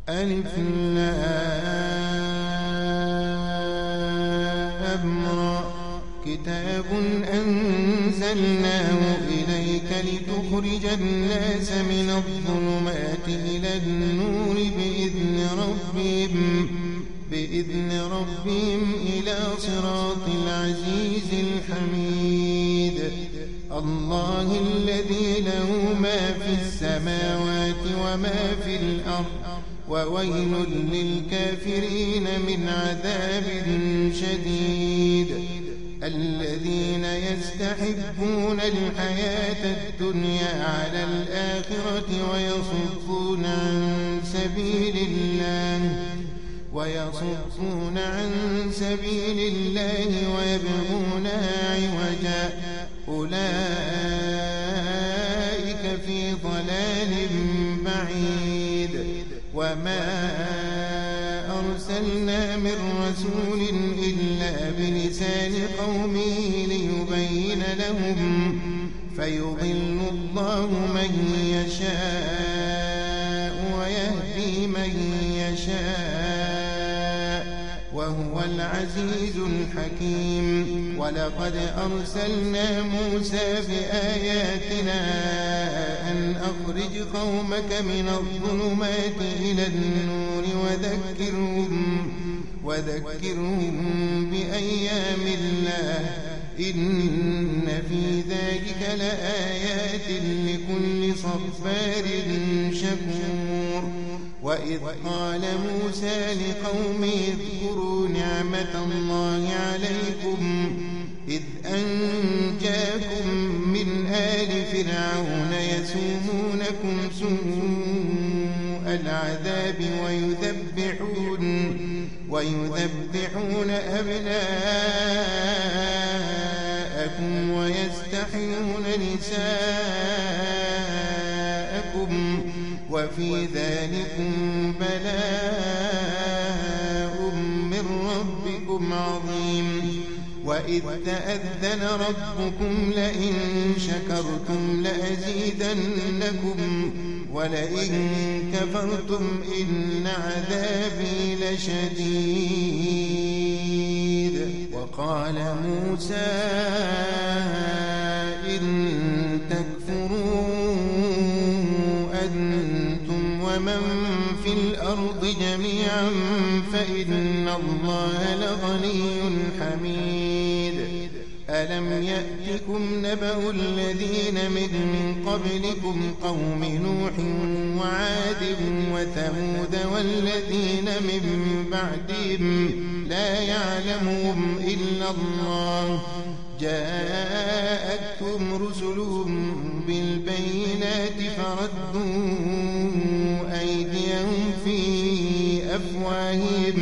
ألف لام را كتاب أنزلناه إليك لتخرج الناس من الظلمات إلى النور بإذن ربهم إلى صراط العزيز الحميد الله الذي له ما في السماوات وما في الأرض وويل للكافرين من عذاب شديد الذين يستحبون الحياة الدنيا على الآخرة ويصدون عن سبيل الله ويبغونها عوجا أولئك في ضلال بعيد وما أرسلنا من رسول إلا بلسان قومه ليبين لهم فيضل الله من يشاء ويهدي من يشاء وهو العزيز الحكيم ولقد أرسلنا موسى بآياتنا أن أخرج قومك من الظلمات إلى النور وذكرهم بأيام الله إن في ذلك لآيات لكل صبار شكور وإذ قال موسى لقومه اذكروا نعمة الله عليكم إذ أنجاكم من آل فرعون يسومونكم سوء العذاب ويذبحون أبناءكم ويستحيون نساءكم وفي ذلكم بلاء من ربكم عظيم وإذ تأذن ربكم لئن شكرتم لأزيدنكم ولئن كفرتم إن عذابي لشديد وقال موسى إن تكفروا أنتم ومن في الأرض جميعا فإن الله لغني حميد ألم يأتكم نبأ الذين من قبلكم قوم نوح وعاد وثمود والذين من بعدهم لا يعلمهم إلا الله جاءتهم رسلهم بالبينات فردوا أيديهم في أفواههم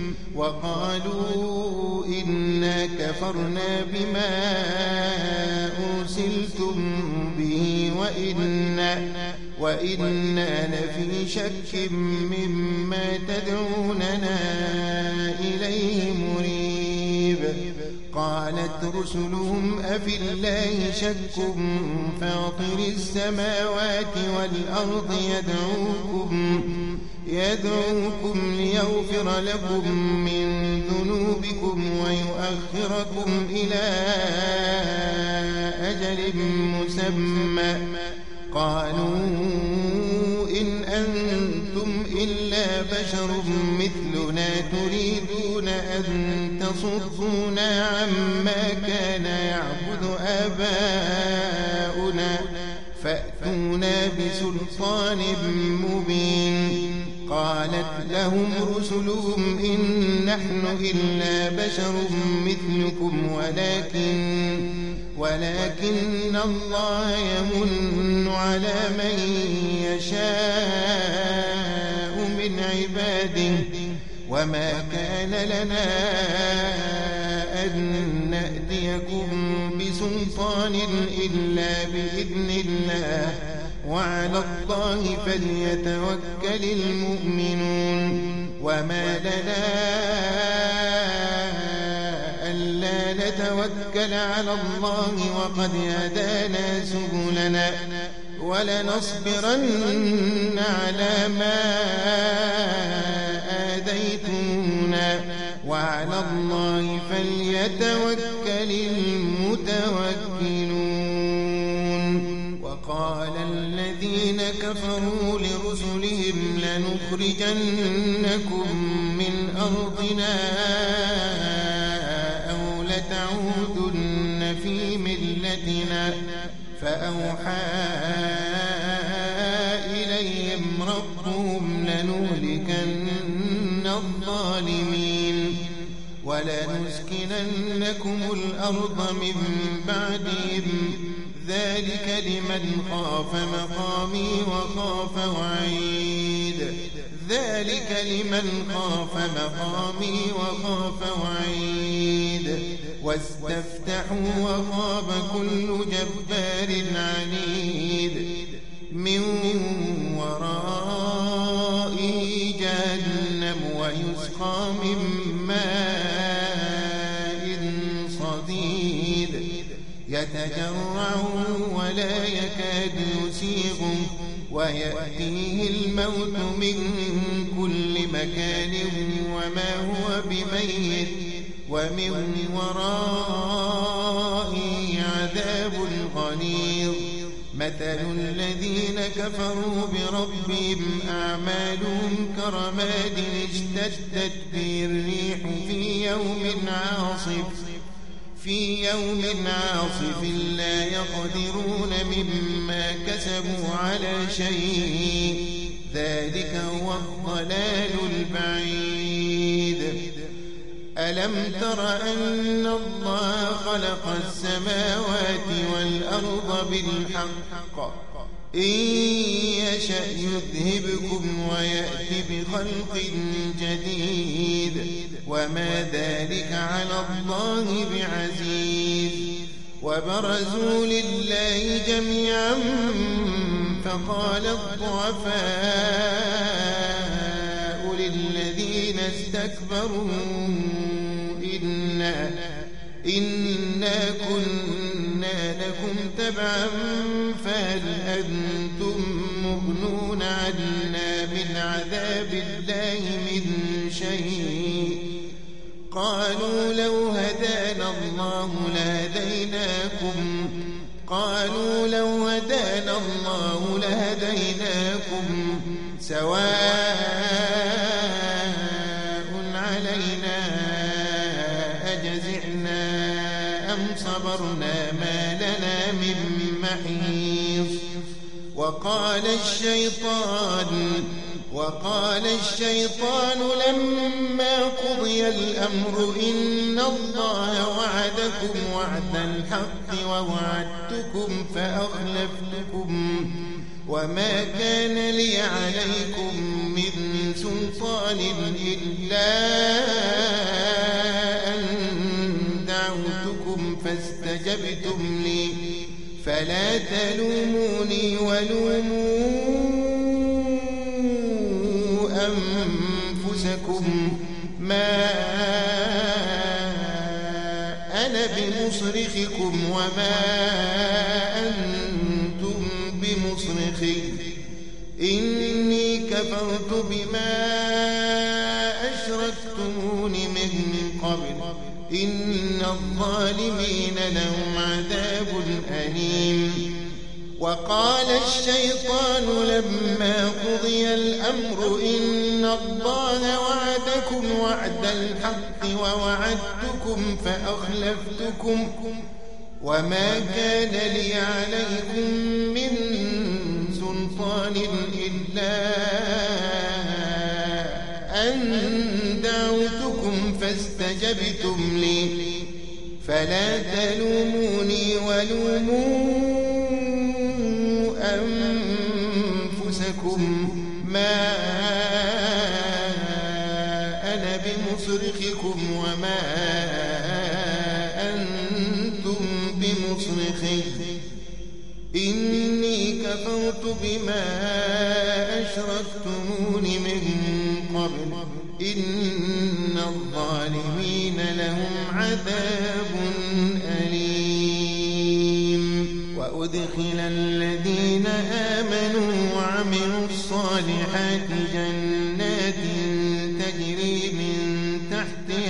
وقالوا إنا كفرنا بما أرسلتم به وإنا لفي شك مما تدعوننا إليه مريب قالت رسلهم أفي الله شك فاطر السماوات والأرض يدعوكم ليغفر لكم من ذنوبكم ويؤخركم إلى أجل مسمى قالوا إن أنتم إلا بشر مثلنا تريدون أن تصدونا عما كان يعبد آباؤنا فأتونا بسلطان مبين قالت لهم رسلهم إن نحن إلا بشر مثلكم ولكن الله يمن على من يشاء من عباده وما كان لنا أن نأتيكم بسلطان إلا بإذن الله وعلى الله فليتوكل المؤمنون وما لنا ألا نتوكل على الله وقد هدانا سبلنا ولنصبرن على ما آتيتمونا وعلى الله فليتوكل المتوكلون. وقال الذين كفروا لرسلهم لنخرجنكم من أرضنا أو لتعودن في ملتنا فأوحى إليهم ربهم لنهلكن الظالمين ولنسكننكم الأرض من بعدهم ذلك لمن خاف مقامي وخاف وعيد ذلك لمن خاف مقامي وخاف وعيد واستفتحوا وخاب كل جبار عنيد من ورائه جهنم ويسقى من ماء صديد يتجرعه ولا يكاد يسيغه ويأتيه الموت من كل مكان وما هو بميت ومن ورائه عذاب غليظ. مثل الذين كفروا بربهم أعمالهم كرماد اشتدت به الريح في يوم عاصف لا يقدرون مما كسبوا على شيء ذلك هو الضلال البعيد. ألم تر أن الله خلق السماوات والأرض بالحق إن يشأ يذهبكم ويأتي بخلق جديد وما ذلك على الله بعزيز. وبرزوا لله جميعا فقال الضعفاء للذين استكبروا إنا كنا لكم تبعا فهل أنتم مغنون عنا من عذاب الله من شيء قالوا لو هدانا الله لهديناكم سواء علينا أجزعنا أم صبرنا ما لنا من محيص. وقال الشيطان لما قضي الأمر إن الله وعدكم وعد الحق ووعدتكم فأخلفتكم وما كان لي عليكم من سلطان إلا أن دعوتكم فاستجبتم لي فلا تلوموني ولوموا أنفسكم ما أنا بمصرخكم وما أنتم بمصرخي إني كفرت بما أشركتمون من قبل إن الظالمين لهم عذاب أليم. وقال الشيطان لما قضي الأمر إن الله وعدكم وعد الحق ووعدتكم فأخلفتكم وما كان لي عليكم من سلطان إلا أن دعوتكم فاستجبتم لي فلا تلوموني ولوموا أنفسكم ما أنا بمصرخكم وما أنتم بمصرخي إني كفرت بما أشركتمون من قبل إن الظالمين لهم عذاب أليم. وأدخل الذين آمنوا وعملوا الصالحات جنات تجري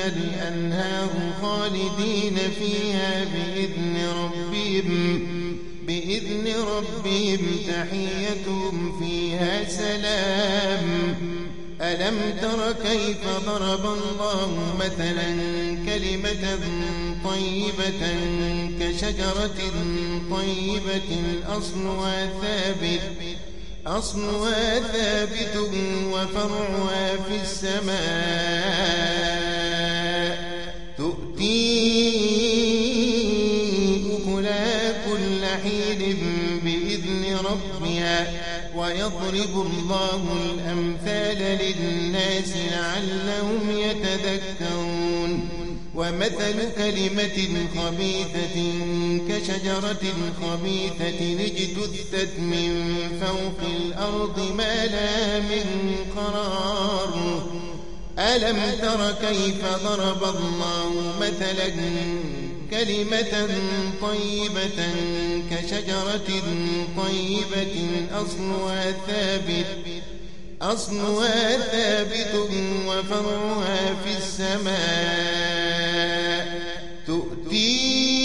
الأنهار خالدين فيها بإذن ربهم تحيتهم فيها سلام. ألم تر كيف ضرب الله مثلا كلمة طيبة كشجرة طيبة أصلها ثابت وفرعها في السماء تؤتي أكلها كل حين بإذن ربها ويضرب الله الأمثال للناس لعلهم يتذكرون. ومثل كلمة خبيثة كشجرة خبيثة اجتثت من فوق الأرض ما لها من قرار. ألم تر كيف ضرب الله مثلا كلمة طيبة كشجرة طيبة أصلها ثابت وفرعها في السماء تؤتي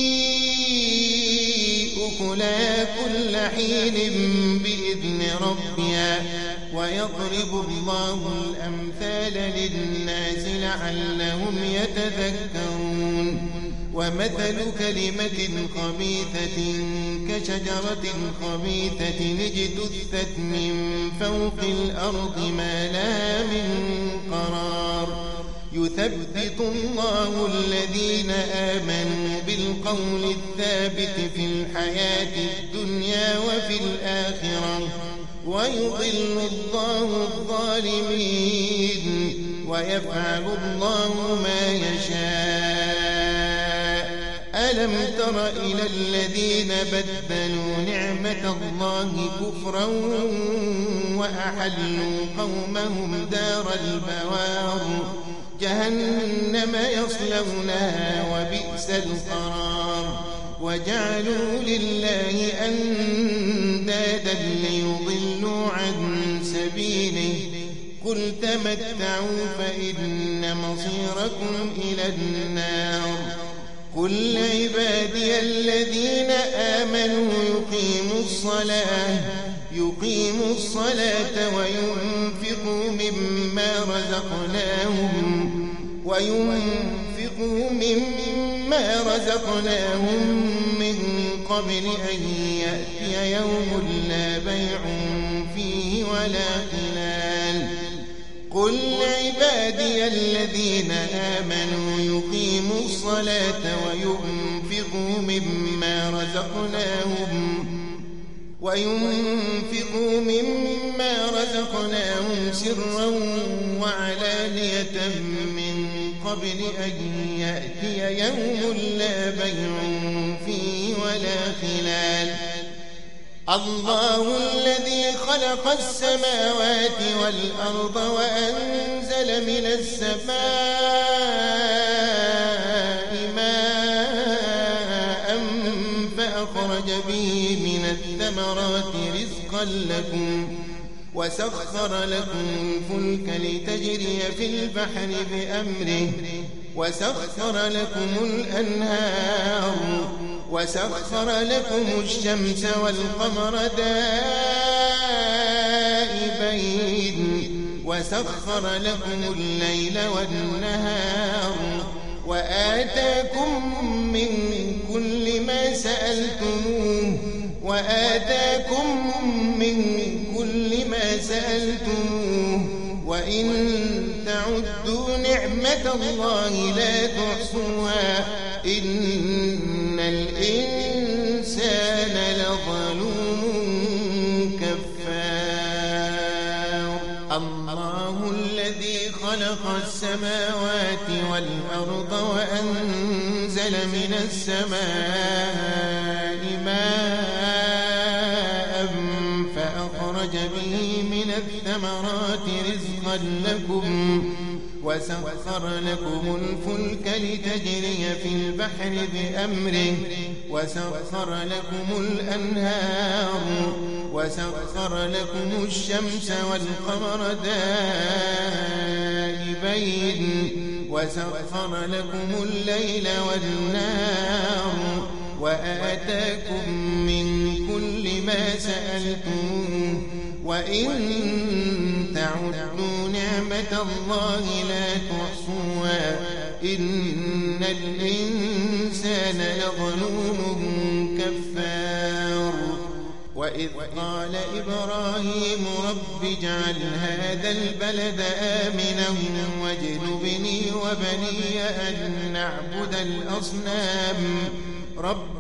أكلها كل حين بإذن ربها ويضرب الله الأمثال للناس لعلهم يتذكرون. ومثل كلمة خبيثة كشجرة خبيثة اجتثت من فوق الأرض ما لها من قرار. يثبت الله الذين آمنوا بالقول الثابت في الحياة الدنيا وفي الآخرة ويضل الله الظالمين ويفعل الله ما يشاء. ألم تر إلى الذين بدلوا نعمة الله كفرا وأحلوا قومهم دار البوار جهنم يصلونها وبئس القرار. وجعلوا لله أندادا ليضلوا عن سبيله قل تمتعوا فإن مصيركم إلى النار. قل عبادي الذين آمنوا يقيموا الصلاة وينفقوا مما رزقناهم من قبل أن يأتي يوم لا بيع فيه ولا خلال. قل عبادي الذين آمنوا يقيموا الصلاة وينفقوا مما رزقناهم سرا وعلانية من قبل أن يأتي يوم لا بيع فيه ولا خلال. الله الذي خلق السماوات والأرض وأنزل من السماء ماء فأخرج به من الثمرات رزقا لكم وسخر لكم الفلك لتجري في البحر بأمره وسخر لكم الأنهار وسخر لكم الشمس والقمر دائبين وسخر لكم الليل والنهار وآتاكم من كل ما سألتموه وإن تعدوا نعمة الله لا تحصوها إن الإنسان لظلوم كفار. الله الذي خلق السماوات والأرض وأنزل من السماء ماء فأخرج به من الثمرات رزقا لكم وسخر لكم الفلك لتجري في البحر بأمره وسخر لكم الأنهار وسخر لكم الشمس والقمر دائبين وسخر لكم الليل والنهار وآتاكم من كل ما سألتموه وإن تعدوا نعمة الله لا تحصوها إن الإنسان لظلوم كفار وإذ قال إبراهيم رب اجعل هذا البلد آمنا واجنبني وبني أن نعبد الأصنام رب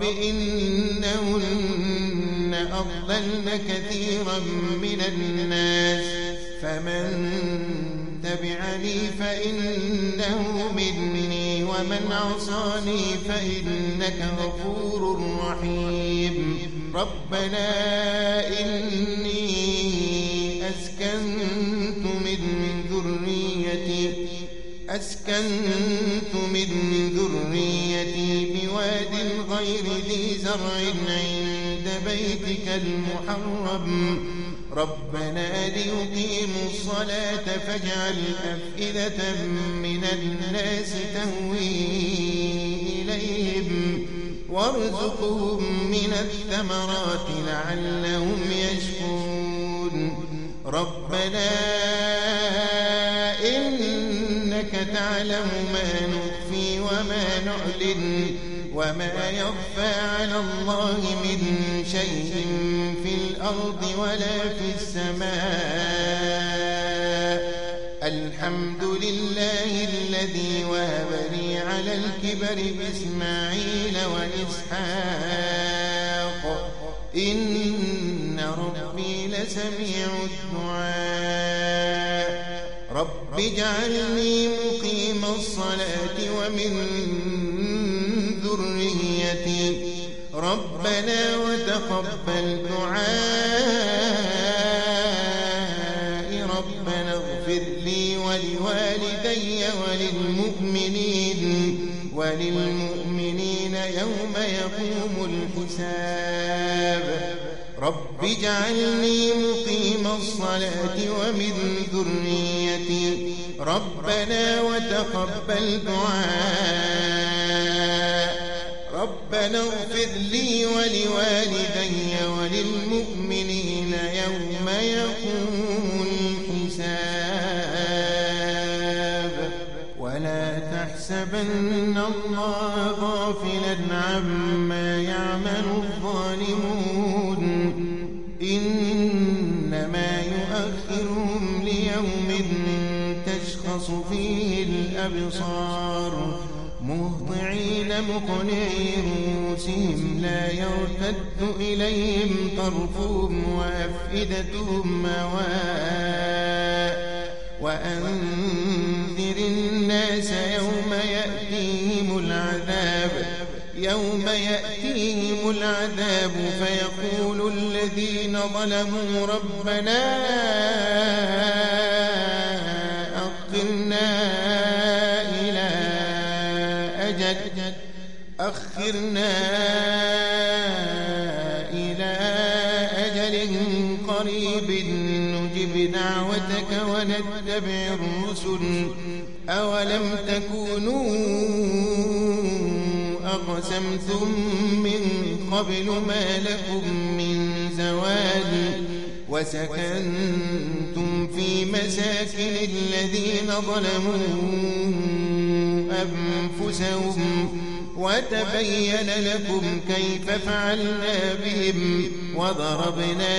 إنهن أضللن كثيرا من الناس فمن تبعني فإنه مني ومن عصاني فإنك غفور رحيم ربنا إني أسكنت من ذريتي بواد غير ذي زرع عند بيتك المحرم ربنا ليقيموا الصلاة فاجعل أفئدة من الناس تهوي إليهم وارزقهم من الثمرات لعلهم يشكرون ربنا إنك تعلم ما نخفي وما نعلن وما يخفى على الله من شيء في الأرض ولا في السماء الحمد لله الذي وهب لي على الكبر إسماعيل وإسحاق إن ربي لسميع الدعاء رب اجعلني مقيم الصلاة ومن ذريتي ربنا وتقبل دعائي ربنا اغفر لي ولوالدي وللمؤمنين يوم يقوم الحساب رب اجعلني مقيم الصلاة ومن ذريتي ربنا وتقبل دعاء ربنا اغفر لي ولوالدي وللمؤمنين يوم يقوم الحساب ولا تحسبن الله غافلا عما يعمل الظالمون إنما يؤخرهم ليوم تشخص فيه الأبصار مهطعين مقنعي رؤوسهم لا يرتد إليهم طرفهم وأفئدتهم هواء وأنذر الناس يوم يأتيهم العذاب فيقول الذين ظلموا ربنا أخرنا إلى أجل قريب نجب دعوتك ونتبع الرسل أولم تكونوا أقسمتم من قبل ما لكم من زوال وسكنتم في مساكن الذين ظلموا أنفسهم وتبين لكم كيف فعلنا بهم وضربنا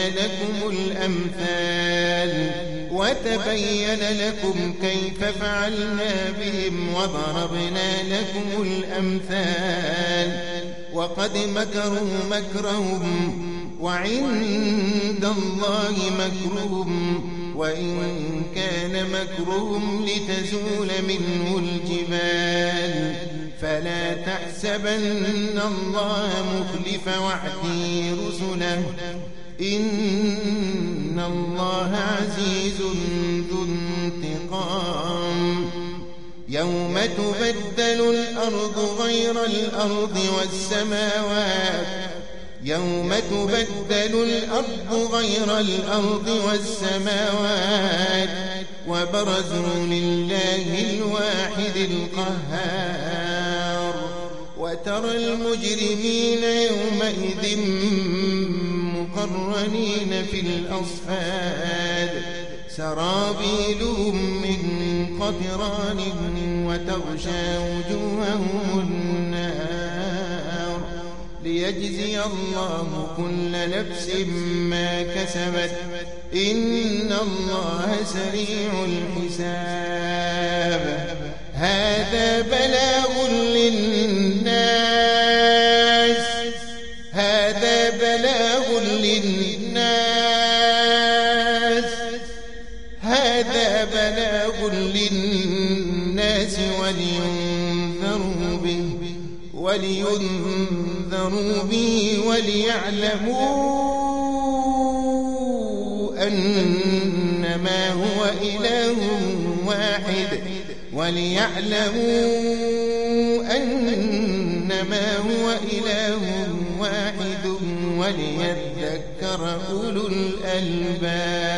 لكم الأمثال وقد مكروا مكرهم وعند الله مكرهم وإن كان مكرهم لتزول منه الجبال فلا تحسبن الله مخلف وعده رسله إن الله عزيز ذو انتقام يوم تبدل الأرض غير الأرض والسماوات وبرزوا لله الواحد القهار وترى المجرمين يومئذ مقرنين في الأصفاد سرابيلهم من قطران وتغشى وجوههم النار ليجزي الله كل نفس ما كسبت إن الله سريع الحساب هذا بلاغ للناس ولينذروا به وليعلموا أنما هو إله واحد وليذكر أولو الألباب.